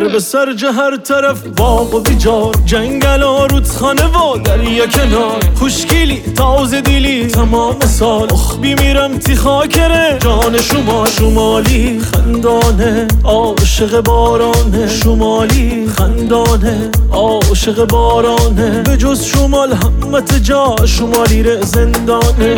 به سرج هر طرف باغ و بیجار، جنگل و رودخانه و دریا کنار، خوشگلی تازه دیلی تمام سال. بی میرم تی خاکره جان شما، شمالی خندانه عاشق بارانه، شمالی خندانه عاشق بارانه. به جز شمال همت جا شمالی ره زندانه.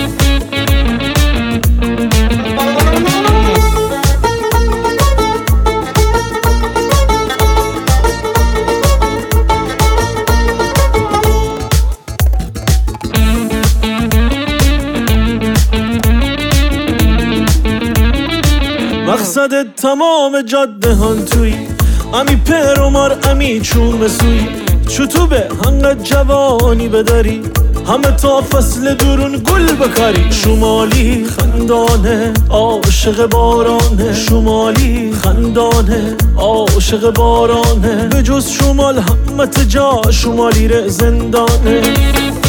مقصد تمام جاده هان توی امی پرومار امی چوم سوی، چطور به هنگت جوانی بداری همه تا فصل درون گل بکاری. شمالی خندانه عاشق بارانه، شمالی خندانه عاشق بارانه. به جز شمال همت جا شمالی ره زندانه.